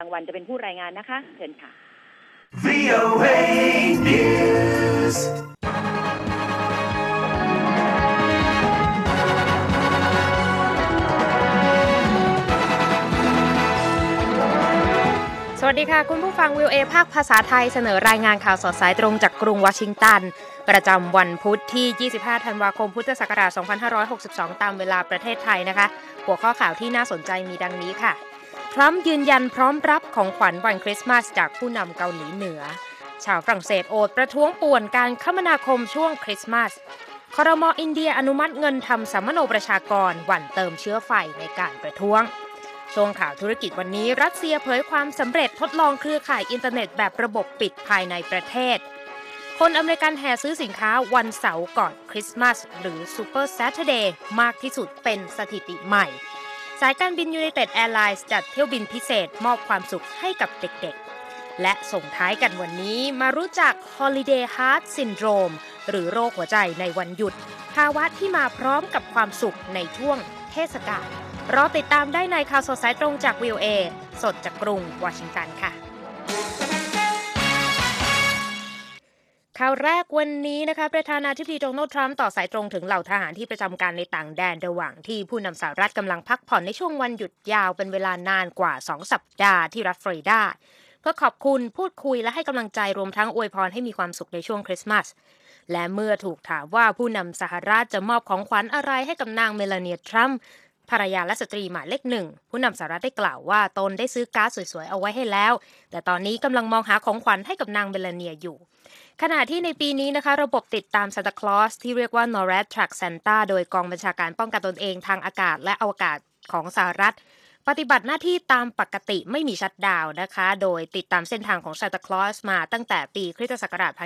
รางวัลจะเป็นผู้รายงานนะคะเชิญค่ะ VOA News สวัสดีค่ะคุณผู้ฟัง VOA ภาคภาษาไทยเสนอรายงานข่าวสดสายตรงจากกรุงวอชิงตันประจำวันพุธที่ 25 ธันวาคม พุทธศักราช 2562 ตามเวลาประเทศไทยนะคะหัวข้อข่าวที่น่าสนใจมีดังนี้ค่ะทรัมป์ยืนยันพร้อมรับของขวัญวันคริสต์มาสจากผู้นำเกาหลีเหนือชาวฝรั่งเศสโอดประท้วงป่วนการคมนาคมช่วงคริสต์มาสครม.อินเดียอนุมัติเงินทำสัมมโนประชากรหว่านเติมเชื้อไฟในการประท้วงช่วงข่าวธุรกิจวันนี้รัสเซียเผยความสำเร็จทดลองเครือข่ายอินเทอร์เน็ตแบบระบบปิดภายในประเทศคนอเมริกันแห่ซื้อสินค้าวันเสาร์ก่อนคริสต์มาสหรือ Super Saturday มากที่สุดเป็นสถิติใหม่สายการบิน United Airlines จัดเที่ยวบินพิเศษมอบความสุขให้กับเด็กๆและส่งท้ายกันวันนี้มารู้จัก Holiday Heart Syndrome หรือโรคหัวใจในวันหยุดภาวะที่มาพร้อมกับความสุขในช่วงเทศกาลรอติดตามได้ในข่าวสดสายตรงจาก VOA สดจากกรุงวอชิงตันค่ะข่าวแรกวันนี้นะคะประธานาธิบดีโดนัลด์ทรัมป์ต่อสายตรงถึงเหล่าทหารที่ประจำการในต่างแดนระหว่างที่ผู้นำสหรัฐกำลังพักผ่อนในช่วงวันหยุดยาวเป็นเวลานานกว่า2 สัปดาห์ที่รัฐฟลอริดาเพื่อขอบคุณพูดคุยและให้กำลังใจรวมทั้งอวยพรให้มีความสุขในช่วงคริสต์มาสและเมื่อถูกถามว่าผู้นำสหรัฐจะมอบของขวัญอะไรให้กับนางเมลานีทรัมป์ภรรยาและสตรีหมายเลข 1ผู้นำสหรัฐได้กล่าวว่าตนได้ซื้อการ์ดสวยๆเอาไว้ให้แล้วแต่ตอนนี้กำลังมองหาของขวัญให้กับนางเมลานีอยู่ขณะที่ในปีนี้นะคะระบบติดตามซานตาคลอสที่เรียกว่า NORAD Track Santa โดยกองบัญชาการป้องกันตนเองทางอากาศและอวกาศของสหรัฐปฏิบัติหน้าที่ตามปกติไม่มีชัตดาวน์นะคะโดยติดตามเส้นทางของซานตาคลอสมาตั้งแต่ปีคริสตศักราช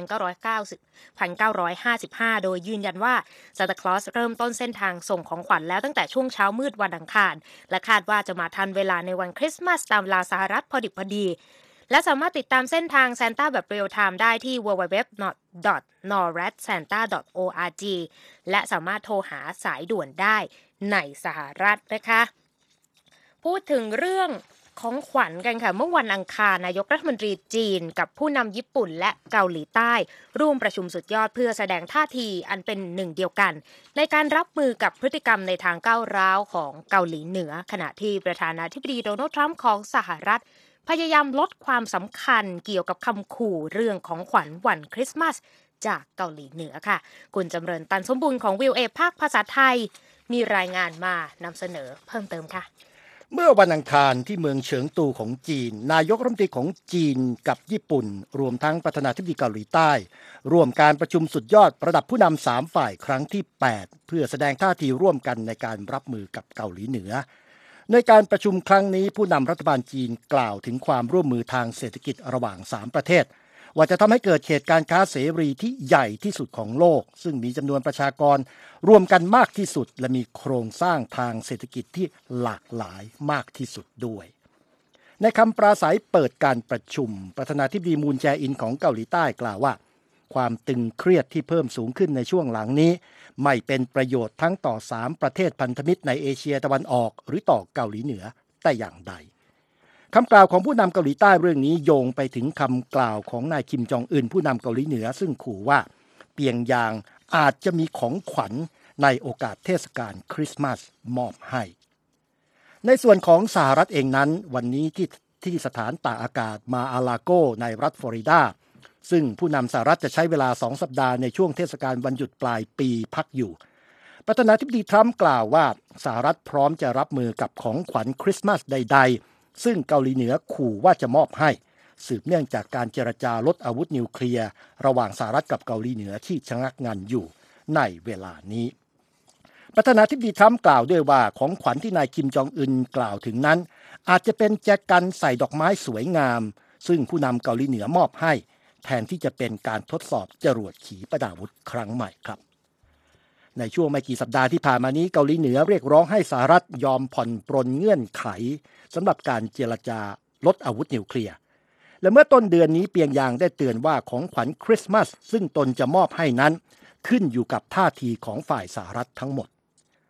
1955 โดยยืนยันว่าซานตาคลอสเริ่มต้นเส้นทางส่งของขวัญแล้วตั้งแต่ช่วงเช้ามืดวันอังคารและคาดว่าจะมาทันเวลาในวันคริสต์มาสตามเวลาสหรัฐพอดิบพอดีและสามารถติดตามเส้นทางซานต้าแบบเรียลไทม์ได้ที่ www.noradsanta.org และสามารถโทรหาสายด่วนได้ในสหรัฐนะคะพูดถึงเรื่องของขวัญกันค่ะเมื่อวันอังคารนายกรัฐมนตรีจีนกับผู้นำญี่ปุ่นและเกาหลีใต้ร่วมประชุมสุดยอดเพื่อแสดงท่าทีอันเป็นหนึ่งเดียวกันในการรับมือกับพฤติกรรมในทางก้าวร้าวของเกาหลีเหนือขณะที่ประธานาธิบดีโดนัลด์ทรัมป์ของสหรัฐพยายามลดความสำคัญเกี่ยวกับคำขู่เรื่องของขวัญวันคริสต์มาสจากเกาหลีเหนือค่ะคุณจำเริญตันสมบูรณ์ของ VOA ภาคภาษาไทยมีรายงานมานำเสนอเพิ่มเติมค่ะเมื่อวันอังคารที่เมืองเฉิงตูของจีนนายกรัฐมนตรีของจีนกับญี่ปุ่นรวมทั้งประธานาธิบดีเกาหลีใต้ร่วมการประชุมสุดยอดระดับผู้นำ3ฝ่ายครั้งที่8เพื่อแสดงท่าทีร่วมกันในการรับมือกับเกาหลีเหนือในการประชุมครั้งนี้ผู้นำรัฐบาลจีนกล่าวถึงความร่วมมือทางเศรษฐกิจระหว่าง3ประเทศว่าจะทำให้เกิดเขตการค้าเสรีที่ใหญ่ที่สุดของโลกซึ่งมีจำนวนประชากรรวมกันมากที่สุดและมีโครงสร้างทางเศรษฐกิจที่หลากหลายมากที่สุดด้วยในคำปราศัยเปิดการประชุมประธานาธิบดีมูนแจอินของเกาหลีใต้กล่าวว่าความตึงเครียดที่เพิ่มสูงขึ้นในช่วงหลังนี้ไม่เป็นประโยชน์ทั้งต่อ3ประเทศพันธมิตรในเอเชียตะวันออกหรือต่อเกาหลีเหนือแต่อย่างใดคำกล่าวของผู้นำเกาหลีใต้เรื่องนี้โยงไปถึงคำกล่าวของนายคิมจองอึนผู้นำเกาหลีเหนือซึ่งขู่ว่าเปียงยางอาจจะมีของขวัญในโอกาสเทศกาลคริสต์มาสมอบให้ในส่วนของสหรัฐเองนั้นวันนี้ที่สถานตากอากาศมาอาลาโกในรัฐฟลอริดาซึ่งผู้นำสหรัฐจะใช้เวลา2 สัปดาห์ในช่วงเทศกาลวันหยุดปลายปีพักอยู่ประธานาธิบดีทรัมป์กล่าวว่าสหรัฐพร้อมจะรับมือกับของขวัญคริสต์มาสใดๆซึ่งเกาหลีเหนือขู่ว่าจะมอบให้สืบเนื่องจากการเจรจาลดอาวุธนิวเคลียร์ระหว่างสหรัฐกับเกาหลีเหนือที่ชะงักงันอยู่ในเวลานี้ประธานาธิบดีทรัมป์กล่าวด้วยว่าของขวัญที่นายคิมจองอึนกล่าวถึงนั้นอาจจะเป็นแจกันใส่ดอกไม้สวยงามซึ่งผู้นำเกาหลีเหนือมอบให้แทนที่จะเป็นการทดสอบจรวดขีปนาวุธครั้งใหม่ครับในช่วงไม่กี่สัปดาห์ที่ผ่านมานี้เกาหลีเหนือเรียกร้องให้สหรัฐยอมผ่อนปรนเงื่อนไขสำหรับการเจรจาลดอาวุธนิวเคลียร์และเมื่อต้นเดือนนี้เปียงยางได้เตือนว่าของขวัญคริสต์มาสซึ่งตนจะมอบให้นั้นขึ้นอยู่กับท่าทีของฝ่ายสหรัฐทั้งหมด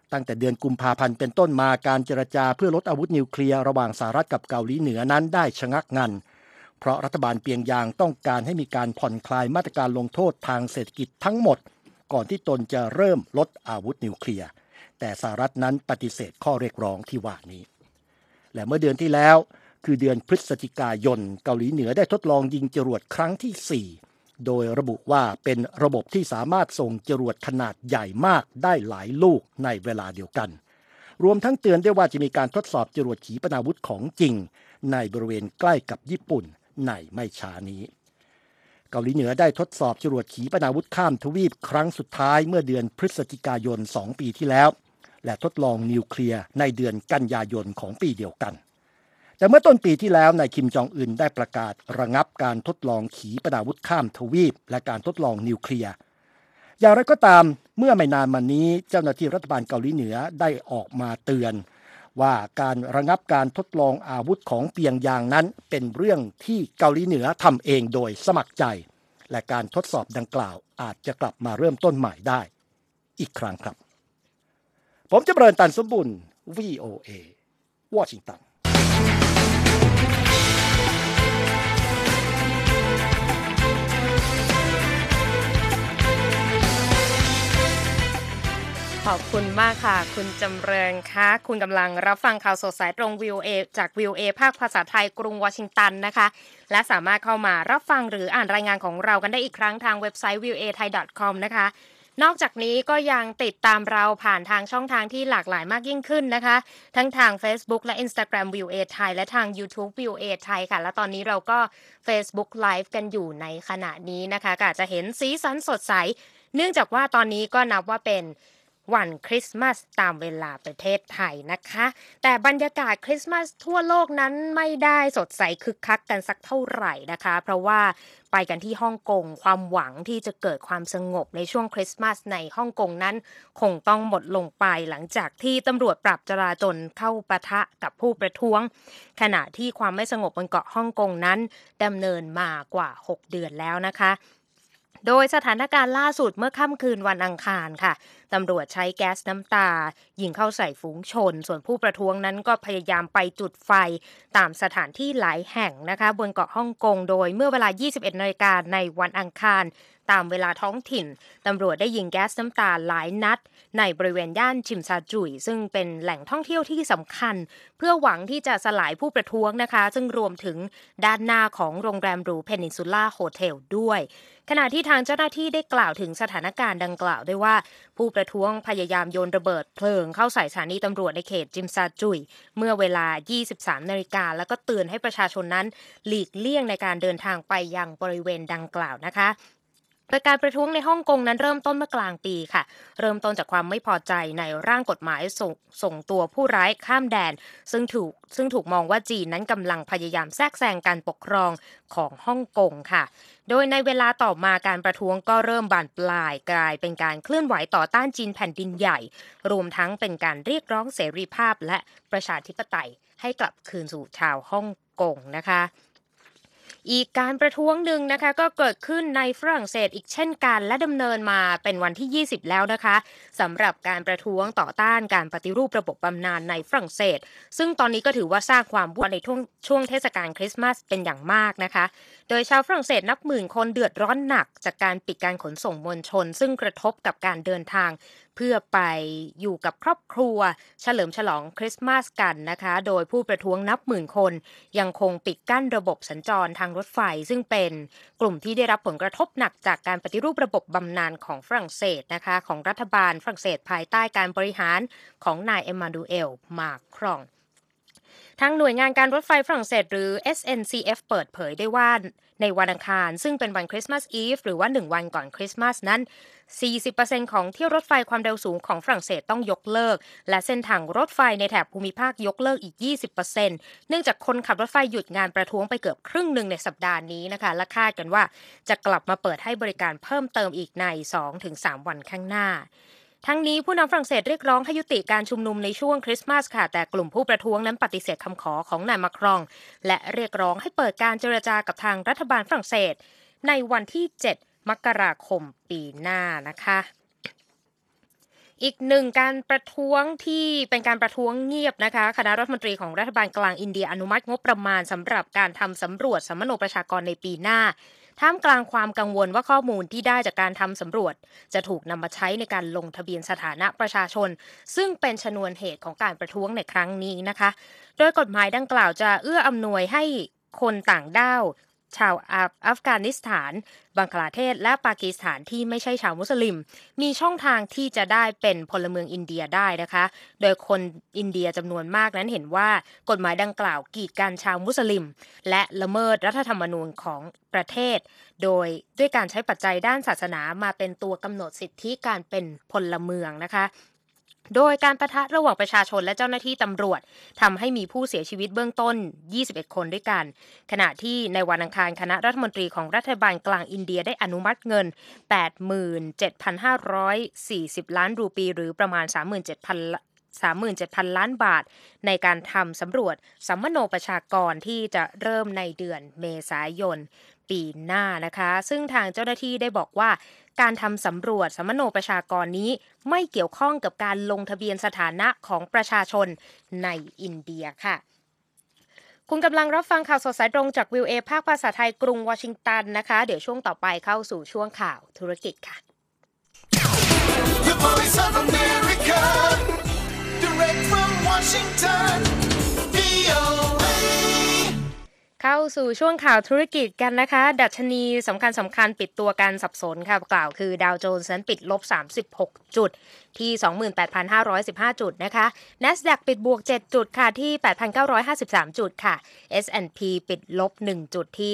ตั้งแต่เดือนกุมภาพันธ์เป็นต้นมาการเจรจาเพื่อลดอาวุธนิวเคลียร์ระหว่างสหรัฐกับเกาหลีเหนือนั้นได้ชะงักงันเพราะรัฐบาลเปียงยางต้องการให้มีการผ่อนคลายมาตรการลงโทษทางเศรษฐกิจทั้งหมดก่อนที่ตนจะเริ่มลดอาวุธนิวเคลียร์แต่สหรัฐนั้นปฏิเสธข้อเรียกร้องที่ว่านี้และเมื่อเดือนที่แล้วคือเดือนพฤศจิกายนเกาหลีเหนือได้ทดลองยิงจรวดครั้งที่4โดยระบุว่าเป็นระบบที่สามารถส่งจรวดขนาดใหญ่มากได้หลายลูกในเวลาเดียวกันรวมทั้งเตือนด้วยว่าจะมีการทดสอบจรวดขีปนาวุธของจริงในบริเวณใกล้กับญี่ปุ่นในไม่ช้านี้เกาหลีเหนือได้ทดสอบจรวดขีปนาวุธข้ามทวีปครั้งสุดท้ายเมื่อเดือนพฤศจิกายน2 ปีที่แล้วและทดลองนิวเคลียร์ในเดือนกันยายนของปีเดียวกันแต่เมื่อต้นปีที่แล้วนายคิมจองอึนได้ประกาศระงับการทดลองขีปนาวุธข้ามทวีปและการทดลองนิวเคลียร์อย่างไรก็ตามเมื่อไม่นานมานี้เจ้าหน้าที่รัฐบาลเกาหลีเหนือได้ออกมาเตือนว่าการระงับการทดลองอาวุธของเปียงยางนั้นเป็นเรื่องที่เกาหลีเหนือทำเองโดยสมัครใจและการทดสอบดังกล่าวอาจจะกลับมาเริ่มต้นใหม่ได้อีกครั้งครับผมจะเบริญตันสมบุญ VOA วอชิงตันขอบคุณมากค่ะคุณจำเริญคะคุณกำลังรับฟังข่าวสดสายตรง VOA จาก VOA ภาคภาษาไทยกรุงวอชิงตันนะคะและสามารถเข้ามารับฟังหรืออ่านรายงานของเรากันได้อีกครั้งทางเว็บไซต์ voathai.com นะคะนอกจากนี้ก็ยังติดตามเราผ่านทางช่องทางที่หลากหลายมากยิ่งขึ้นนะคะทั้งทาง Facebook และ Instagram VOA Thai และทาง YouTube VOA Thai ค่ะและตอนนี้เราก็ Facebook Live กันอยู่ในขณะนี้นะคะก็อาจจะเห็นสีสันสดใสเนื่องจากว่าตอนนี้ก็นับว่าเป็นวันคริสต์มาสตามเวลาประเทศไทยนะคะแต่บรรยากาศคริสต์มาสทั่วโลกนั้นไม่ได้สดใสคึกคักกันสักเท่าไหร่นะคะเพราะว่าไปกันที่ฮ่องกงความหวังที่จะเกิดความสงบในช่วงคริสต์มาสในฮ่องกงนั้นคงต้องหมดลงไปหลังจากที่ตำรวจปราบจราจรเข้าปะทะกับผู้ประท้วงขณะที่ความไม่สงบบนเกาะฮ่องกงนั้นดำเนินมากว่า6 เดือนแล้วนะคะโดยสถานการณ์ล่าสุดเมื่อค่ำคืนวันอังคารค่ะตำรวจใช้แก๊สน้ำตายิงเข้าใส่ฝูงชนส่วนผู้ประท้วงนั้นก็พยายามไปจุดไฟตามสถานที่หลายแห่งนะคะบนเกาะฮ่องกงโดยเมื่อเวลา 21 นาฬิกาในวันอังคารตามเวลาท้องถิ่นตำรวจได้ยิงแก๊สน้ำตาหลายนัดในบริเวณย่านชิมซาจุยซึ่งเป็นแหล่งท่องเที่ยวที่สำคัญเพื่อหวังที่จะสลายผู้ประท้วงนะคะซึ่งรวมถึงด้านหน้าของโรงแรมหรูเพนินซูล่าโฮเทลด้วยขณะที่ทางเจ้าหน้าที่ได้กล่าวถึงสถานการณ์ดังกล่าวด้วยว่าผู้ประท้วงพยายามโยนระเบิดเพลิงเข้าใส่สถานีตำรวจในเขตจิมซาจุยเมื่อเวลา 23 นาฬิกาแล้วก็เตือนให้ประชาชนนั้นหลีกเลี่ยงในการเดินทางไปยังบริเวณดังกล่าวนะคะโดยการประท้วงในฮ่องกงนั้นเริ่มต้นเมื่อกลางปีค่ะเริ่มต้นจากความไม่พอใจในร่างกฎหมายส่งตัวผู้ร้ายข้ามแดนซึ่งถูกมองว่าจีนนั้นกำลังพยายามแทรกแซงการปกครองของฮ่องกงค่ะโดยในเวลาต่อมาการประท้วงก็เริ่มบานปลายกลายเป็นการเคลื่อนไหวต่อต้านจีนแผ่นดินใหญ่รวมทั้งเป็นการเรียกร้องเสรีภาพและประชาธิปไตยให้กลับคืนสู่ชาวฮ่องกงนะคะอีกการประท้วงหนึ่งนะคะก็เกิดขึ้นในฝรั่งเศสอีกเช่นกันและดำเนินมาเป็นวันที่20แล้วนะคะสำหรับการประท้วงต่อต้านการปฏิรูประบบบำนาญในฝรั่งเศสซึ่งตอนนี้ก็ถือว่าสร้างความวุ่นวายในช่วงเทศกาลคริสต์มาสเป็นอย่างมากนะคะโดยชาวฝรั่งเศสนับหมื่นคนเดือดร้อนหนักจากการปิดการขนส่งมวลชนซึ่งกระทบกับการเดินทางเพื่อไปอยู่กับครอบครัวเฉลิมฉลองคริสต์มาสกันนะคะโดยผู้ประท้วงนับหมื่นคนยังคงปิดกั้นระบบสัญจรทางรถไฟซึ่งเป็นกลุ่มที่ได้รับผลกระทบหนักจากการปฏิรูประบบบำนาญของฝรั่งเศสนะคะของรัฐบาลฝรั่งเศสภายใต้การบริหารของนายเอ็มมานูเอลมาครองทางหน่วยงานการรถไฟฝรั่งเศสหรือ SNCF เปิดเผยได้ว่าในวันอังคารซึ่งเป็นวันคริสต์มาสอีฟหรือว่า1วันก่อนคริสต์มาสนั้น 40% ของเที่ยวรถไฟความเร็วสูงของฝรั่งเศสต้องยกเลิกและเส้นทางรถไฟในแถบภูมิภาคยกเลิกอีก 20% เนื่องจากคนขับรถไฟหยุดงานประท้วงไปเกือบครึ่งหนึ่งในสัปดาห์นี้นะคะและคาดกันว่าจะกลับมาเปิดให้บริการเพิ่มเติมอีกใน 2-3 วันข้างหน้าทั้งนี้ผู้นำฝรั่งเศสเรียกร้องให้ยุติการชุมนุมในช่วงคริสต์มาสค่ะแต่กลุ่มผู้ประท้วงนั้นปฏิเสธคำขอของนายมาครองและเรียกร้องให้เปิดการเจรจากับทางรัฐบาลฝรั่งเศสในวันที่7 มกราคมปีหน้านะคะอีกหนึ่งการประท้วงที่เป็นการประท้วงเงียบนะคะคณะรัฐมนตรีของรัฐบาลกลางอินเดียอนุมัติงบประมาณสำหรับการทำสำรวจสัมมโนประชากรในปีหน้าท่ามกลางความกังวลว่าข้อมูลที่ได้จากการทำสำรวจจะถูกนำมาใช้ในการลงทะเบียนสถานะประชาชนซึ่งเป็นชนวนเหตุของการประท้วงในครั้งนี้นะคะโดยกฎหมายดังกล่าวจะเอื้ออำนวยให้คนต่างด้าวชาวอัฟกานิสถานบังคลาเทศและปากีสถานที่ไม่ใช่ชาวมุสลิมมีช่องทางที่จะได้เป็นพลเมืองอินเดียได้นะคะโดยคนอินเดียจำนวนมากนั้นเห็นว่ากฎหมายดังกล่าวกีดกันชาวมุสลิมและละเมิดรัฐธรรมนูญของประเทศโดยด้วยการใช้ปัจจัยด้านศาสนามาเป็นตัวกำหนดสิทธิการเป็นพลเมืองนะคะโดยการปะทะระหว่างประชาชนและเจ้าหน้าที่ตำรวจทำให้มีผู้เสียชีวิตเบื้องต้น21คนด้วยกันขณะที่ในวันอังคารคณะรัฐมนตรีของรัฐบาลกลางอินเดียได้อนุมัติเงิน 87,540 ล้านรูปีหรือประมาณ 37,000 ล้านบาทในการทำสำรวจสัมมโนประชากรที่จะเริ่มในเดือนเมษายนปีหน้านะคะซึ่งทางเจ้าหน้าที่ได้บอกว่าการทำสำรวจสัมมโนประชากรนี้ไม่เกี่ยวข้องกับการลงทะเบียนสถานะของประชาชนในอินเดียค่ะคุณกำลังรับฟังข่าวสดสายตรงจากวิวเอภาคภาษาไทยกรุงวอชิงตันนะคะเดี๋ยวช่วงต่อไปเข้าสู่ช่วงข่าวธุรกิจค่ะ The Voice of America, direct from Washington, VOA. เข้าสู่ช่วงข่าวธุรกิจกันนะคะดัชนีสำคัญปิดตัวกันสับสนค่ะกล่าวคือดาวโจนส์นั้นปิดลบ36จุดที่ 28,515 จุดนะคะ NASDAQ ปิดบวก7จุดค่ะที่ 8,953 จุดค่ะ S&P ปิดลบ1จุดที่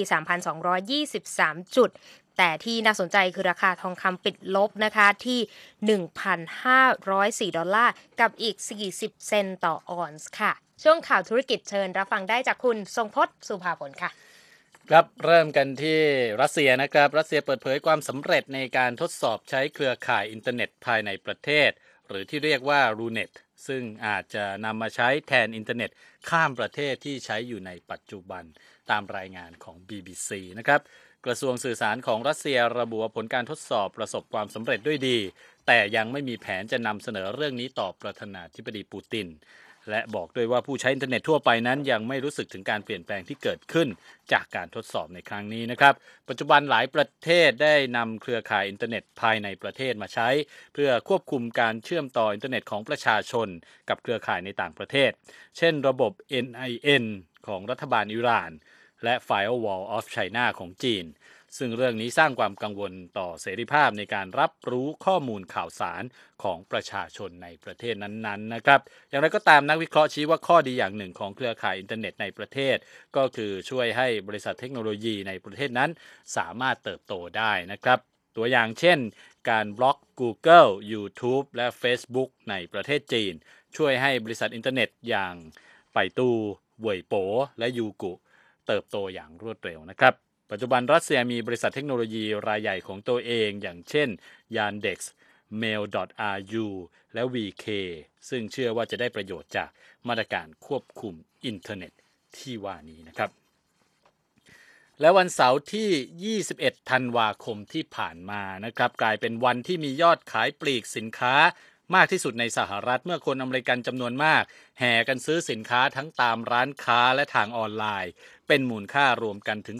3,223 จุดแต่ที่น่าสนใจคือราคาทองคำปิดลบนะคะที่ 1,504 ดอลลาร์กับอีก40 เซนต์ต่อออนซ์ค่ะช่วงข่าวธุรกิจเชิญรับฟังได้จากคุณทรงพจน์สุภาผลค่ะครับเริ่มกันที่รัสเซียนะครับรัสเซียเปิดเผยความสำเร็จในการทดสอบใช้เครือข่ายอินเทอร์เน็ตภายในประเทศหรือที่เรียกว่า RUNET ซึ่งอาจจะนำมาใช้แทนอินเทอร์เน็ตข้ามประเทศที่ใช้อยู่ในปัจจุบันตามรายงานของ BBC นะครับกระทรวงสื่อสารของรัสเซียระบุว่าผลการทดสอบประสบความสำเร็จด้วยดีแต่ยังไม่มีแผนจะนำเสนอเรื่องนี้ต่อประธานาธิบดีปูตินและบอกด้วยว่าผู้ใช้อินเทอร์เน็ตทั่วไปนั้นยังไม่รู้สึกถึงการเปลี่ยนแปลงที่เกิดขึ้นจากการทดสอบในครั้งนี้นะครับปัจจุบันหลายประเทศได้นำเครือข่ายอินเทอร์เน็ตภายในประเทศมาใช้เพื่อควบคุมการเชื่อมต่ออินเทอร์เน็ตของประชาชนกับเครือข่ายในต่างประเทศเช่นระบบ NIN ของรัฐบาลอิหร่านและ Firewall of China ของจีนซึ่งเรื่องนี้สร้างความกังวลต่อเสรีภาพในการรับรู้ข้อมูลข่าวสารของประชาชนในประเทศนั้นๆนะครับอย่างไรก็ตามนักวิเคราะห์ชี้ว่าข้อดีอย่างหนึ่งของเครือข่ายอินเทอร์เน็ตในประเทศก็คือช่วยให้บริษัทเทคโนโลยีในประเทศนั้นสามารถเติบโตได้นะครับตัวอย่างเช่นการบล็อก Google YouTube และ Facebook ในประเทศจีนช่วยให้บริษัทอินเทอร์เน็ตอย่างไปตูเว่ยโป๋และยูกุเติบโตอย่างรวดเร็วนะครับปัจจุบันรัสเซียมีบริษัทเทคโนโลยีรายใหญ่ของตัวเองอย่างเช่น Yandex, Mail.ru และ VK ซึ่งเชื่อว่าจะได้ประโยชน์จากมาตรการควบคุมอินเทอร์เน็ตที่ว่านี้นะครับและวันเสาร์ที่ 21 ธันวาคมที่ผ่านมานะครับกลายเป็นวันที่มียอดขายปลีกสินค้ามากที่สุดในสหรัฐเมื่อคนอเมริกันจำนวนมากแห่กันซื้อสินค้าทั้งตามร้านค้าและทางออนไลน์เป็นมูลค่ารวมกันถึง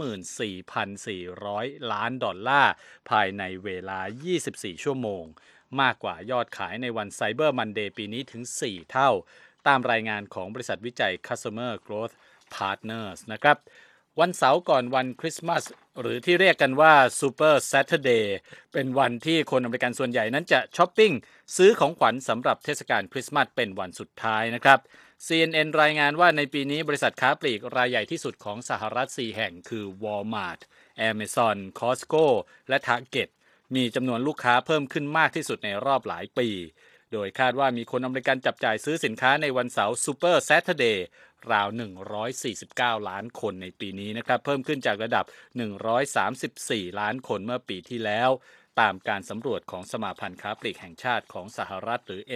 34,400 ล้านดอลลาร์ภายในเวลา 24 ชั่วโมงมากกว่ายอดขายในวันไซเบอร์มันเดย์ปีนี้ถึง 4 เท่าตามรายงานของบริษัทวิจัย Customer Growth Partners นะครับวันเสาร์ก่อนวันคริสต์มาสหรือที่เรียกกันว่า Super Saturday เป็นวันที่คนอเมริกันส่วนใหญ่นั้นจะช้อปปิ้งซื้อของขวัญสำหรับเทศกาลคริสต์มาสเป็นวันสุดท้ายนะครับ CNN รายงานว่าในปีนี้บริษัทค้าปลีกรายใหญ่ที่สุดของสหรัฐ 4 แห่งคือ Walmart, Amazon, Costco และ Target มีจำนวนลูกค้าเพิ่มขึ้นมากที่สุดในรอบหลายปีโดยคาดว่ามีคนอเมริกันจับจ่ายซื้อสินค้าในวันเสาร์ Super Saturdayราว149 ล้านคนในปีนี้นะครับเพิ่มขึ้นจากระดับ134ล้านคนเมื่อปีที่แล้วตามการสำรวจของสมาพันธ์ค้าปลีกแห่งชาติของสหรัฐหรือ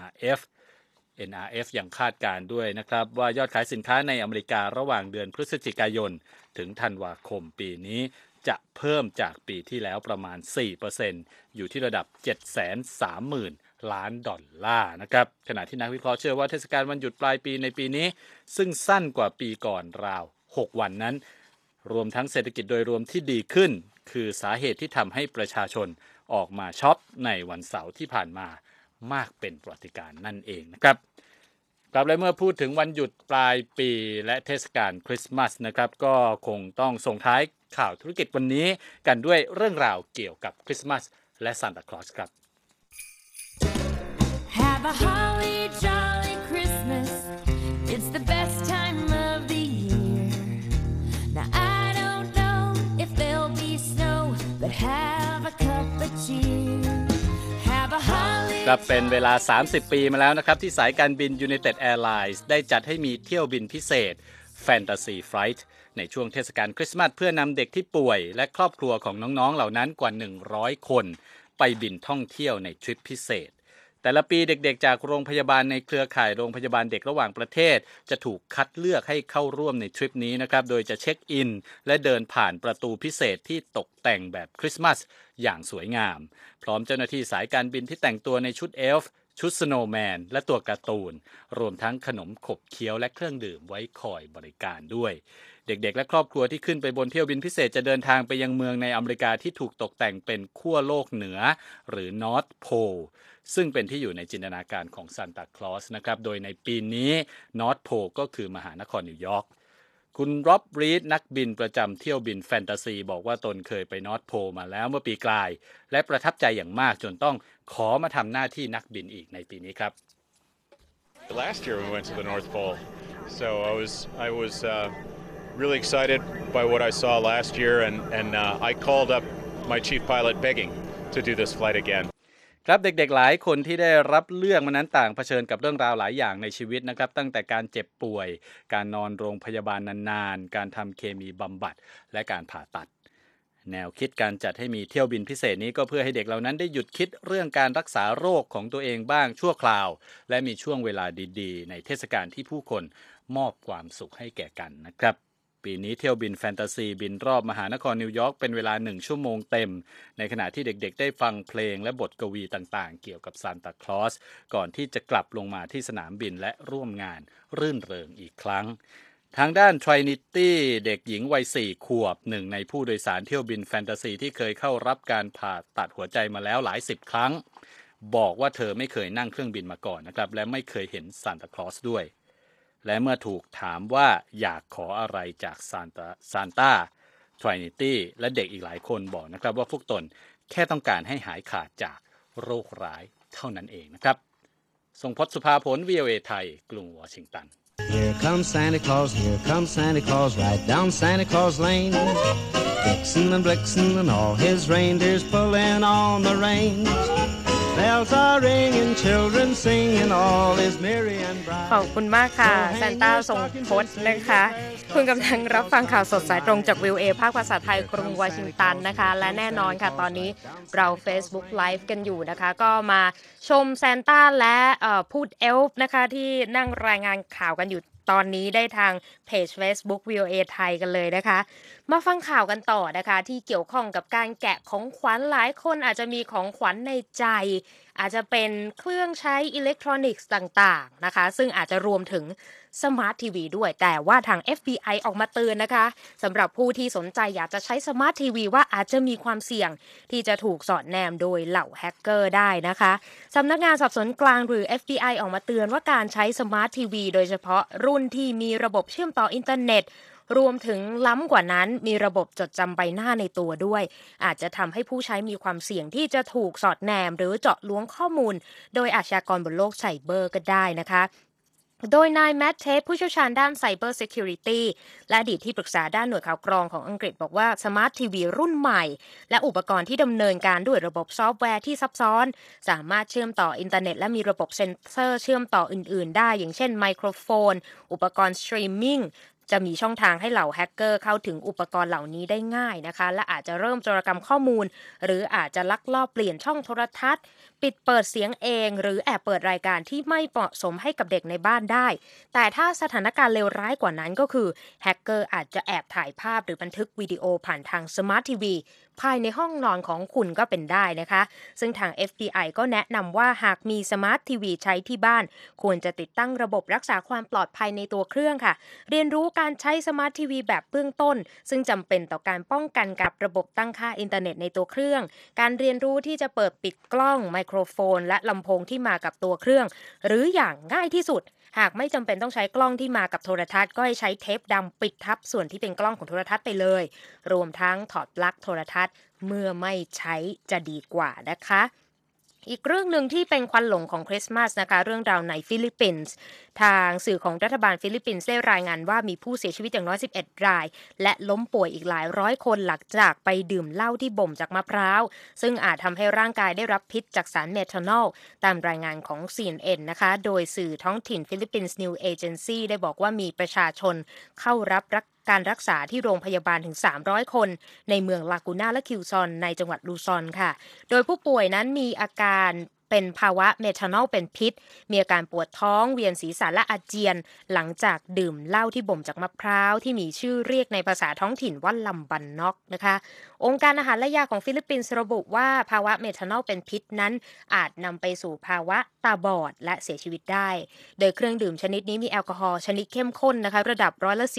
NRF ยังคาดการณ์ด้วยนะครับว่ายอดขายสินค้าในอเมริการะหว่างเดือนพฤศจิกายนถึงธันวาคมปีนี้จะเพิ่มจากปีที่แล้วประมาณ 4% อยู่ที่ระดับ 730,000 ล้านดอลลาร์นะครับขณะที่นักวิเคราะห์เชื่อว่าเทศกาลวันหยุดปลายปีในปีนี้ซึ่งสั้นกว่าปีก่อนราว6วันนั้นรวมทั้งเศรษฐกิจโดยรวมที่ดีขึ้นคือสาเหตุที่ทำให้ประชาชนออกมาช็อปในวันเสาร์ที่ผ่านมามากเป็นประวัติการณ์นั่นเองนะครับครับและเมื่อพูดถึงวันหยุดปลายปีและเทศกาลคริสต์มาสนะครับก็คงต้องส่งท้ายข่าวธุรกิจวันนี้กันด้วยเรื่องราวเกี่ยวกับคริสต์มาสและซานตาคลอสครับ Have a holly jolly Christmas. It's the best time of the year. Now I don't know if there'll be snow, but have a cup of cheer. Have a holly ครับเป็นเวลา30ปีมาแล้วนะครับที่สายการบิน United Airlines ได้จัดให้มีเที่ยวบินพิเศษ Fantasy Flight ในช่วงเทศกาลคริสต์มาสเพื่อนำเด็กที่ป่วยและครอบครัวของน้องๆเหล่านั้นกว่า100คนไปบินท่องเที่ยวในทริปพิเศษแต่ละปีเด็กๆจากโรงพยาบาลในเครือข่ายโรงพยาบาลเด็กระหว่างประเทศจะถูกคัดเลือกให้เข้าร่วมในทริปนี้นะครับโดยจะเช็คอินและเดินผ่านประตูพิเศษที่ตกแต่งแบบคริสต์มาสอย่างสวยงามพร้อมเจ้าหน้าที่สายการบินที่แต่งตัวในชุดเอลฟ์ชุดสโนว์แมนและตัวการ์ตูนรวมทั้งขนมขบเคี้ยวและเครื่องดื่มไว้คอยบริการด้วยเด็กๆและครอบครัวที่ขึ้นไปบนเที่ยวบินพิเศษจะเดินทางไปยังเมืองในอเมริกาที่ถูกตกแต่งเป็นขั้วโลกเหนือหรือ North Pole ซึ่งเป็นที่อยู่ในจินตนาการของซานตาคลอสนะครับโดยในปีนี้ North Pole ก็คือมหานครนิวยอร์กคุณร็อบรีดนักบินประจำเที่ยวบินแฟนตาซีบอกว่าตนเคยไป North Pole มาแล้วเมื่อปีกลายและประทับใจอย่างมากจนต้องขอมาทำหน้าที่นักบินอีกในปีนี้ครับ Last year we went to the North Pole, so I was really excited by what I saw last year, and I called up my chief pilot begging to do this flight again. ครับเด็กๆหลายคนที่ได้รับเลือกมานั้นต่างเผชิญกับเรื่องราวหลายอย่างในชีวิตนะครับตั้งแต่การเจ็บป่วยการนอนโรงพยาบาลนานๆการทำเคมีบำบัดและการผ่าตัดแนวคิดการจัดให้มีเที่ยวบินพิเศษนี้ก็เพื่อให้เด็กเหล่านั้นได้หยุดคิดเรื่องการรักษาโรคของตัวเองบ้างชั่วคราวและมีช่วงเวลาดีๆในเทศกาลที่ผู้คนมอบความสุขให้แก่กันนะครับปีนี้เที่ยวบินแฟนตาซีบินรอบมหานครนิวยอร์กเป็นเวลา1ชั่วโมงเต็มในขณะที่เด็กๆได้ฟังเพลงและบทกวีต่างๆเกี่ยวกับซานตาคลอสก่อนที่จะกลับลงมาที่สนามบินและร่วมงานรื่นเริงอีกครั้งทางด้าน Trinity เด็กหญิงวัย4 ขวบหนึ่งในผู้โดยสารเที่ยวบินแฟนตาซีที่เคยเข้ารับการผ่าตัดหัวใจมาแล้วหลาย10 ครั้งบอกว่าเธอไม่เคยนั่งเครื่องบินมาก่อนนะครับและไม่เคยเห็นซานตาคลอสด้วยและเมื่อถูกถามว่าอยากขออะไรจากซานต้า Trinity และเด็กอีกหลายคนบอกนะครับว่าพวกตนแค่ต้องการให้หายขาดจากโรคร้ายเท่านั้นเองนะครับทรงพจน์สุภาผล VOA ไทยกรุงวอชิงตัน Here comes Santa Claus, here comes Santa Claus, right down Santa Claus Lane. Vixen and Blitzen and all his reindeers pulling on the reins. Bells are ringing, children singing, all is merry and bright. ขอบคุณมากค่ะซานต้าส่งโพสต์นะคะคุณกำลังรับฟังข่าวสดสายตรงจาก VOA ภาคภาษาไทยกรุงวอชิงตันนะคะและแน่นอนค่ะตอนนี้เรา Facebook Live กันอยู่นะคะก็มาชมซานต้าและพูดเอลฟ์นะคะที่นั่งรายงานข่าวกันอยู่ตอนนี้ได้ทางเพจ Facebook VOA ไทยกันเลยนะคะมาฟังข่าวกันต่อนะคะที่เกี่ยวข้องกับการแกะของขวัญหลายคนอาจจะมีของขวัญในใจอาจจะเป็นเครื่องใช้อิเล็กทรอนิกส์ต่างๆนะคะซึ่งอาจจะรวมถึงสมาร์ททีวีด้วยแต่ว่าทาง FBI ออกมาเตือนนะคะสำหรับผู้ที่สนใจอยากจะใช้สมาร์ททีวีว่าอาจจะมีความเสี่ยงที่จะถูกสอดแนมโดยเหล่าแฮกเกอร์ได้นะคะสำนักงานสอบสวนกลางหรือ FBI ออกมาเตือนว่าการใช้สมาร์ททีวีโดยเฉพาะรุ่นที่มีระบบเชื่อมต่ออินเทอร์เน็ตรวมถึงล้ำกว่านั้นมีระบบจดจำใบหน้าในตัวด้วยอาจจะทำให้ผู้ใช้มีความเสี่ยงที่จะถูกสอดแนมหรือเจาะล้วงข้อมูลโดยอาชญากรบนโลกไซเบอร์ก็ได้นะคะโดยนายแมทเทสผู้เชี่ยวชาญด้าน Cyber Security และอดีตที่ปรึกษาด้านหน่วยข่าวกรองของอังกฤษบอกว่าสมาร์ททีวีรุ่นใหม่และอุปกรณ์ที่ดำเนินการด้วยระบบซอฟต์แวร์ที่ซับซ้อนสามารถเชื่อมต่ออินเทอร์เน็ตและมีระบบเซ็นเซอร์เชื่อมต่ออื่นๆได้อย่างเช่นไมโครโฟนอุปกรณ์สตรีมมิ่งจะมีช่องทางให้เหล่าแฮกเกอร์เข้าถึงอุปกรณ์เหล่านี้ได้ง่ายนะคะและอาจจะเริ่มโจรกรรมข้อมูลหรืออาจจะลักลอบเปลี่ยนช่องโทรทัศน์ปิดเปิดเสียงเองหรือแอบเปิดรายการที่ไม่เหมาะสมให้กับเด็กในบ้านได้แต่ถ้าสถานการณ์เลวร้ายกว่านั้นก็คือแฮกเกอร์อาจจะแอบถ่ายภาพหรือบันทึกวิดีโอผ่านทางสมาร์ททีวีภายในห้องนอนของคุณก็เป็นได้นะคะซึ่งทาง FBI ก็แนะนำว่าหากมีสมาร์ททีวีใช้ที่บ้านควรจะติดตั้งระบบรักษาความปลอดภัยในตัวเครื่องค่ะเรียนรู้การใช้สมาร์ททีวีแบบเบื้องต้นซึ่งจำเป็นต่อการป้องกันกับระบบตั้งค่าอินเทอร์เน็ตในตัวเครื่องการเรียนรู้ที่จะเปิดปิดกล้องไมโครโฟนและลำโพงที่มากับตัวเครื่องหรืออย่างง่ายที่สุดหากไม่จำเป็นต้องใช้กล้องที่มากับโทรทัศน์ก็ให้ใช้เทปดำปิดทับส่วนที่เป็นกล้องของโทรทัศน์ไปเลยรวมทั้งถอดปลั๊กโทรทัศน์เมื่อไม่ใช้จะดีกว่านะคะอีกเรื่องหนึ่งที่เป็นควันหลงของคริสต์มาสนะคะเรื่องราวในฟิลิปปินส์ทางสื่อของรัฐบาลฟิลิปปินส์ได้รายงานว่ามีผู้เสียชีวิตอย่างน้อย11รายและล้มป่วยอีกหลายร้อยคนหลังจากไปดื่มเหล้าที่บ่มจากมะพร้าวซึ่งอาจทำให้ร่างกายได้รับพิษจากสารเมทานอลตามรายงานของ CNN นะคะโดยสื่อท้องถิ่น Philippines News Agency ได้บอกว่ามีประชาชนเข้ารับการรักษาที่โรงพยาบาลถึง300คนในเมืองลากูน่าและคิวซอนในจังหวัดลูซอนค่ะโดยผู้ป่วยนั้นมีอาการเป็นภาวะเมทานอลเป็นพิษมีอาการปวดท้องเวียนศีรษะและอาเจียนหลังจากดื่มเหล้าที่บ่มจากมะพร้าวที่มีชื่อเรียกในภาษาท้องถิ่นว่าลัมบันน็อกนะคะองค์การอาหารและยาของฟิลิปปินส์ระบุว่าภาวะเมทานอลเป็นพิษนั้นอาจนำไปสู่ภาวะตาบอดและเสียชีวิตได้โดยเครื่องดื่มชนิดนี้มีแอลกอฮอล์ชนิดเข้มข้นนะคะระดับ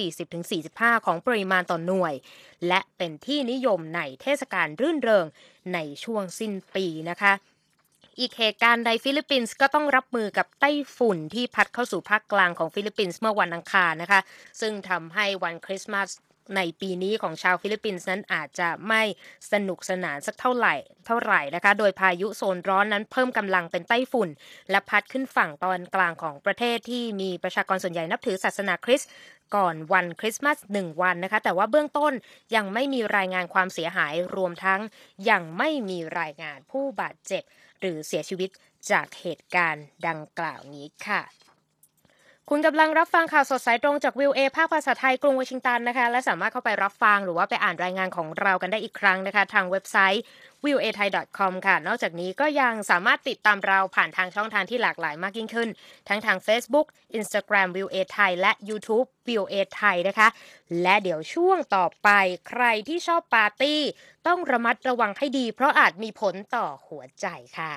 40-45%ของปริมาณต่อหน่วยและเป็นที่นิยมในเทศกาลรื่นเริงในช่วงสิ้นปีนะคะอีกเหตุการณ์ในฟิลิปปินส์ก็ต้องรับมือกับไต้ฝุ่นที่พัดเข้าสู่ภาคกลางของฟิลิปปินส์เมื่อวันอังคารนะคะซึ่งทำให้วันคริสต์มาสในปีนี้ของชาวฟิลิปปินส์นั้นอาจจะไม่สนุกสนานสักเท่าไหร่นะคะโดยพายุโซนร้อนนั้นเพิ่มกำลังเป็นไต้ฝุ่นและพัดขึ้นฝั่งตอนกลางของประเทศที่มีประชากรส่วนใหญ่นับถือศาสนาคริสต์ก่อนวันคริสต์มาส1วันนะคะแต่ว่าเบื้องต้นยังไม่มีรายงานความเสียหายรวมทั้งยังไม่มีรายงานผู้บาดเจ็บหรือเสียชีวิตจากเหตุการณ์ดังกล่าวนี้ค่ะคุณกำลังรับฟังข่าวสดสายตรงจาก VOA ภาคภาษาไทยกรุงวอชิงตันนะคะและสามารถเข้าไปรับฟังหรือว่าไปอ่านรายงานของเรากันได้อีกครั้งนะคะทางเว็บไซต์ voathai.com ค่ะนอกจากนี้ก็ยังสามารถติดตามเราผ่านทางช่องทางที่หลากหลายมากยิ่งขึ้นทั้งทาง Facebook Instagram VOA Thai และ YouTube VOA Thai นะคะและเดี๋ยวช่วงต่อไปใครที่ชอบปาร์ตี้ต้องระมัดระวังให้ดีเพราะอาจมีผลต่อหัวใจค่ะ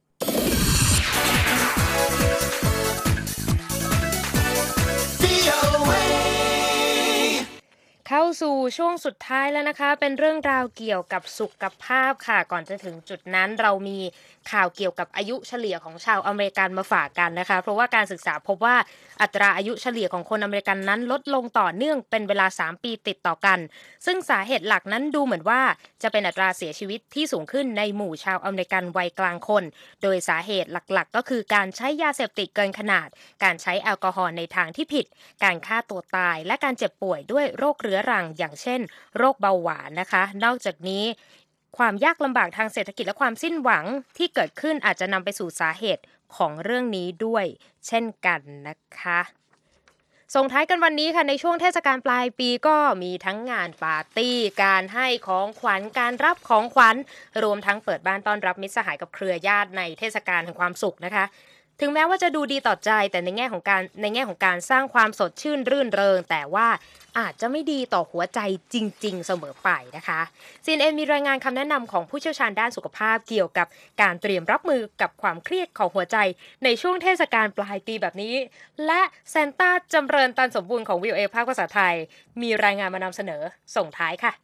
เข้าสู่ช่วงสุดท้ายแล้วนะคะเป็นเรื่องราวเกี่ยวกับสุขภาพค่ะก่อนจะถึงจุดนั้นเรามีข่าวเกี่ยวกับอายุเฉลี่ยของชาวอเมริกันมาฝากกันนะคะเพราะว่าการศึกษาพบว่าอัตราอายุเฉลี่ยของคนอเมริกันนั้นลดลงต่อเนื่องเป็นเวลา3ปีติดต่อกันซึ่งสาเหตุหลักนั้นดูเหมือนว่าจะเป็นอัตราเสียชีวิตที่สูงขึ้นในหมู่ชาวอเมริกันวัยกลางคนโดยสาเหตุหลักๆก็คือการใช้ยาเสพติดเกินขนาดการใช้แอลกอฮอล์ในทางที่ผิดการฆ่าตัวตายและการเจ็บป่วยด้วยโรคเรื้อรังอย่างเช่นโรคเบาหวานนะคะนอกจากนี้ความยากลำบากทางเศรษฐกิจและความสิ้นหวังที่เกิดขึ้นอาจจะนำไปสู่สาเหตุของเรื่องนี้ด้วยเช่นกันนะคะส่งท้ายกันวันนี้ค่ะในช่วงเทศกาลปลายปีก็มีทั้งงานปาร์ตี้การให้ของขวัญการรับของขวัญรวมทั้งเปิดบ้านต้อนรับมิตรสหายกับเครือญาติในเทศกาลแห่งความสุขนะคะถึงแม้ว่าจะดูดีต่อใจแต่ในแง่ของการสร้างความสดชื่นรื่นเริงแต่ว่าอาจจะไม่ดีต่อหัวใจจริงๆเสมอไปนะคะ CNN มีรายงานคำแนะนำของผู้เชี่ยวชาญด้านสุขภาพเกี่ยวกับการเตรียมรับมือกับความเครียดของหัวใจในช่วงเทศกาลปลายปีแบบนี้และแซนต้าจำเริญตันสมบูรณ์ของ VOA ภาคภาษาไทยมีรายงานมานำเสนอส่งท้ายค่ะ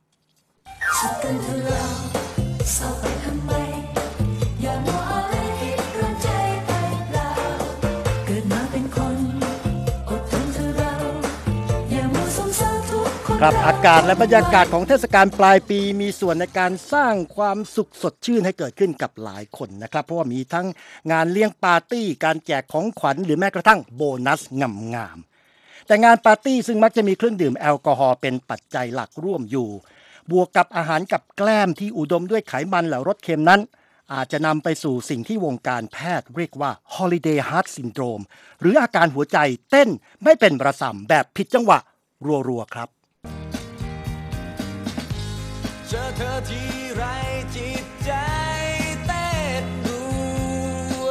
ครับอากาศและบรรยากาศของเทศกาลปลายปีมีส่วนในการสร้างความสุขสดชื่นให้เกิดขึ้นกับหลายคนนะครับเพราะว่ามีทั้งงานเลี้ยงปาร์ตี้การแจกของขวัญหรือแม้กระทั่งโบนัสงามๆแต่งานปาร์ตี้ซึ่งมักจะมีเครื่องดื่มแอลกอฮอล์เป็นปัจจัยหลักร่วมอยู่บวกกับอาหารกับแกล้มที่อุดมด้วยไขมันและรสเค็มนั้นอาจจะนำไปสู่สิ่งที่วงการแพทย์เรียกว่า Holiday Heart Syndrome หรืออาการหัวใจเต้นไม่เป็นประสำแบบผิดจังหวะรัวๆครับเจอเธอทีไรจิตใจเต้นรัว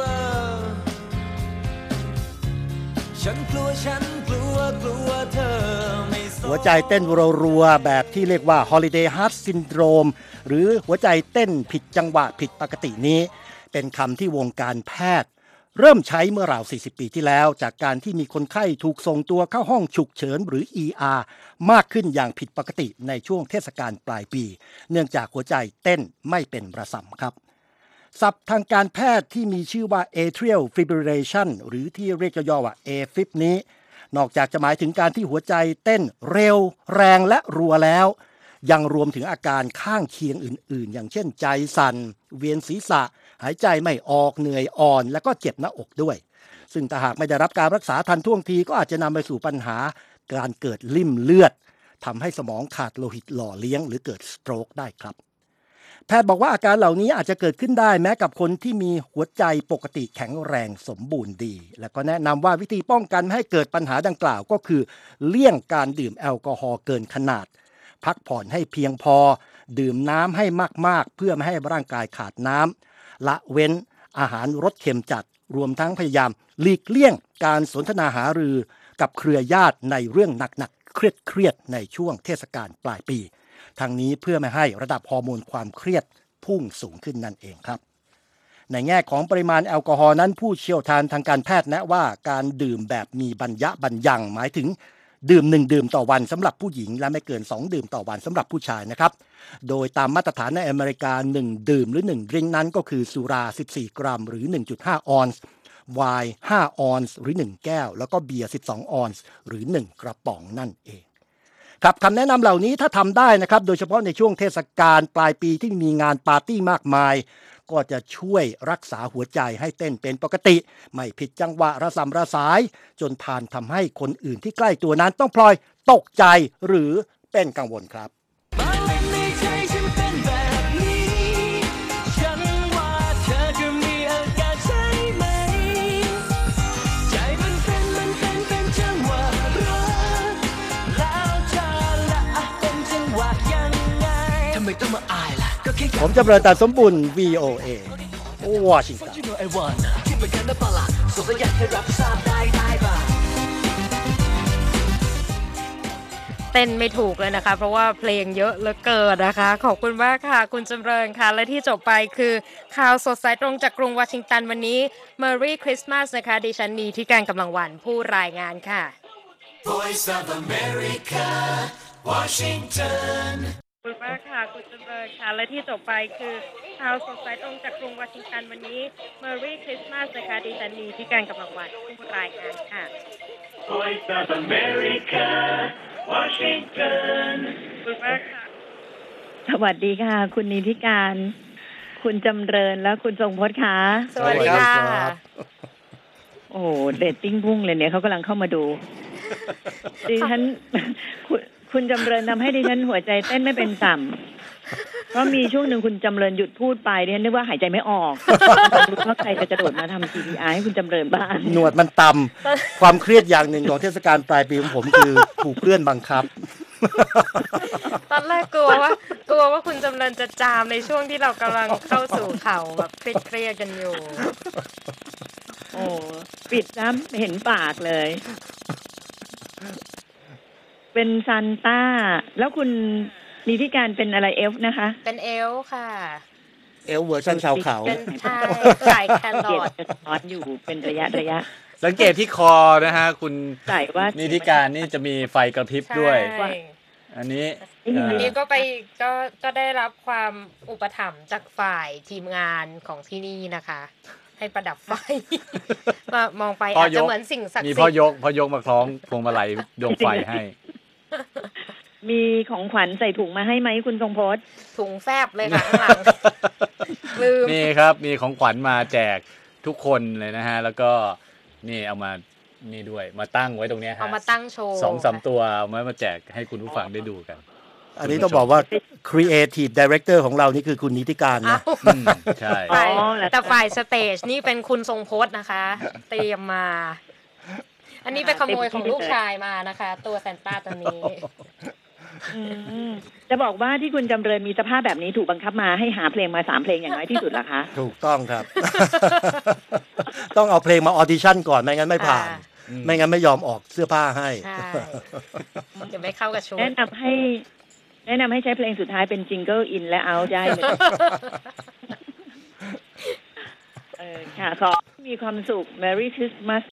ฉันกลัวกลัวเธอไม่สนหัวใจเต้นรัวๆแบบที่เรียกว่า Holiday Heart Syndrome หรือหัวใจเต้นผิดจังหวะผิดปกตินี้ เป็นคำที่วงการแพทย์ เริ่มใช้เมื่อราว 40 ปีที่แล้ว จากการที่มีคนไข้ถูกส่งตัวเข้าห้องฉุกเฉินหรือ ER มากขึ้นอย่างผิดปกติในช่วงเทศกาลปลายปี เนื่องจากหัวใจเต้นไม่เป็นประสำครับ ศัพท์ทางการแพทย์ที่มีชื่อว่า atrial fibrillation หรือที่เรียกย่อๆว่า AFib นี้ นอกจากจะหมายถึงการที่หัวใจเต้นเร็วแรงและรัวแล้ว ยังรวมถึงอาการข้างเคียงอื่นๆ อย่างเช่นใจสั่นเวียนศีรษะหายใจไม่ออกเหนื่อยอ่อนและก็เจ็บหน้าอกด้วย ซึ่งถ้าหากไม่ได้รับการรักษาทันท่วงทีก็อาจจะนำไปสู่ปัญหาการเกิดลิ่มเลือดทำให้สมองขาดโลหิตหล่อเลี้ยงหรือเกิดสโตรกได้ครับ แพทย์บอกว่าอาการเหล่านี้อาจจะเกิดขึ้นได้แม้กับคนที่มีหัวใจปกติแข็งแรงสมบูรณ์ดี และก็แนะนำว่าวิธีป้องกันไม่ให้เกิดปัญหาดังกล่าวก็คือเลี่ยงการดื่มแอลกอฮอล์เกินขนาด พักผ่อนให้เพียงพอดื่มน้ำให้มากๆเพื่อไม่ให้ร่างกายขาดน้ำละเว้นอาหารรสเค็มจัดรวมทั้งพยายามหลีกเลี่ยงการสนทนาหารือกับเครือญาติในเรื่องหนักๆเครียดๆในช่วงเทศกาลปลายปีทั้งนี้เพื่อไม่ให้ระดับฮอร์โมนความเครียดพุ่งสูงขึ้นนั่นเองครับในแง่ของปริมาณแอลกอฮอล์นั้นผู้เชี่ยวชาญทางการแพทย์แนะว่าการดื่มแบบมีบรรยะบรรยังหมายถึงดื่ม1ดื่มต่อวันสำหรับผู้หญิงและไม่เกิน2ดื่มต่อวันสำหรับผู้ชายนะครับโดยตามมาตรฐานในอเมริกา1ดื่มหรือ1ดริงก์นั้นก็คือสุรา14กรัมหรือ 1.5 ออนซ์ไวน์5ออนซ์หรือ1แก้วแล้วก็เบียร์12ออนซ์หรือ1กระป๋องนั่นเองครับคำแนะนำเหล่านี้ถ้าทำได้นะครับโดยเฉพาะในช่วงเทศกาลปลายปีที่มีงานปาร์ตี้มากมายก็จะช่วยรักษาหัวใจให้เต้นเป็นปกติไม่ผิดจังหวะระสำระสายจนผ่านทำให้คนอื่นที่ใกล้ตัวนั้นต้องพลอยตกใจหรือเป็นกังวลครับมาเล่นในใจฉันเป็นแบบนี้ฉันว่าเธอก็มีอาการใช่ไหมใจมันเป็นจังหวะรักแล้วเธอละเป็นจังหวะยังไงทำไมต้องมาอายล่ะก็แค่ผมจำเริญตาสมบุญ VOA วอชิงตัน You know I wanna คิดเหมือนกันนะปะล่ะส่งสัญญาณให้รับทราบได้ป่ะเต้นไม่ถูกเลยนะคะเพราะว่าเพลงเยอะเหลือเกินนะคะขอบคุณมากค่ะคุณจำเริญค่ะและที่จบไปคือข่าวสดสายตรงจากกรุงวอชิงตันวันนี้ Merry Christmas นะคะดิฉันนีที่การกำลังวันผู้รายงานค่ะ Voice of America Washington ขอบคุณมากค่ะคุณจำเริญค่ะและที่จบไปคือข่าวสดสายตรงจากกรุงวอชิงตันวันนี้ Merry Christmas นะคะดิฉันนีที่การกำลังวันผู้รายงานค่ะ Voice of America Washington ขอบคุณมากค่ะสวัสดีค่ะ คุณนิติการ คุณจำเริญและคุณทรงพจน์ค่ะสวัสดีค่ะโอ้โหเรตติ้งพุ่งเลยเนี่ยเขากำลังเข้ามาดู ดิฉัน คุณจำเริญทำให้ดิฉันหัวใจเต้นไม่เป็นต่ำเพราะมีช่วงหนึ่งคุณจำเริญหยุดพูดไปดิฉันนึกว่าหายใจไม่ออกรู้ว่าใครจะกระโดดมาทำ CPR ให้คุณจำเริญบ้างหนวดมันต่ำความเครียดอย่างหนึ่งของเทศกาลปลายปีของผมคือถูกเพื่อนบังคับตอนแรกกลัวว่าคุณจำเริญจะจามในช่วงที่เรากำลังเข้าสู่ข่าวแบบเครียดๆกันอยู่โอ้ปิดน้ำเห็นปากเลย เป็นซานต้า แล้วคุณนิติการเป็นอะไรเอลฟ์นะคะเป็นเอลค่ะเอลเวอร์ชันชาวเขาเป็นใช่สายแครอทจะสอนอยู่เป็นระยะสังเกตที่คอนะฮะคุณใส่ว่านิติการนี่จะมีไฟกระพริบด้วยใช่อันนี้อันนี้ก็ได้รับความอุปถัมภ์จากฝ่ายทีมงานของที่นี่นะคะ ให้ประดับไฟ มองไปอาจจะเหมือนสิ่งศักดิ์มีสิทพ่อธิ์ยกมาคล้องพวงมาลัยดวงไฟให้มีของขวัญใส่ถุงมาให้ไหมคุณทรงพจน์ถุงแฟบเลยค่ะข้างหลังลืมนี่ครับมีของขวัญมาแจกทุกคนเลยนะฮะแล้วก็นี่เอามานี่ด้วยมาตั้งไว้ตรงเนี้ยฮะเอามาตั้งโชว์ 2-3 ตัวเอามาแจกให้คุณผู้ฟังได้ดูกันอันนี้ต้องบอกว่า Creative Director ของเรานี่คือคุณนิติการนะใช่ฝ่ายอ๋อเหรอคะแต่ฝ่ายสเตจนี่เป็นคุณทรงพจน์นะคะ เตรียมมาอันนี้ไปขโมยของลูกชายมานะคะ ตัวแซนต้าตัวนี้จะบอกว่าที่คุณจำเริญมีสภาพแบบนี้ถูกบังคับมาให้หาเพลงมา3เพลงอย่างน้อยที่สุดเหรอคะถูกต้องครับ ต้องเอาเพลงมาออดิชั่นก่อนไม่งั้นไม่ผ่าน ไม่งั้นไม่ยอมออกเสื้อผ้าให้ใช่เดี๋ยวไม่เข้ากับชุดแนะนำให้ใช้เพลงสุดท้ายเป็นจิงเกิลอินและเอาได้เลย ค่ะขอมีความสุข Merry Christmas